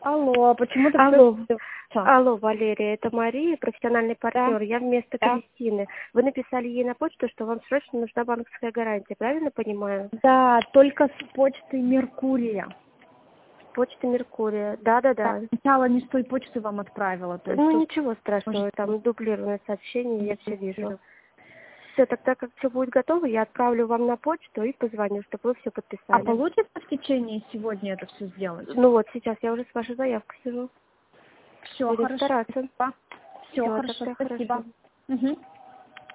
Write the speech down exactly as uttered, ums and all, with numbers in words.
Алло, почему ты Алло, всё- алло, Валерия, это Мария, профессиональный партнер. Да. Я вместо Да. Кристины. Вы написали ей на почту, что вам срочно нужна банковская гарантия, правильно понимаю? Да, только с почты Меркурия. Почта Меркурия. Да-да-да. Так, сначала не с той почты вам отправила. То есть Ну тут ничего страшного, может там быть дублированное сообщение, я все вижу. дублировано. Все, тогда как все будет готово, я отправлю вам на почту и позвоню, чтобы вы все А подписали. получится в течение сегодня это все сделать? Ну вот, сейчас я уже с вашей заявкой сижу. Все Будем хорошо. стараться. Все Всё, хорошо, тогда спасибо. хорошо. Мгм.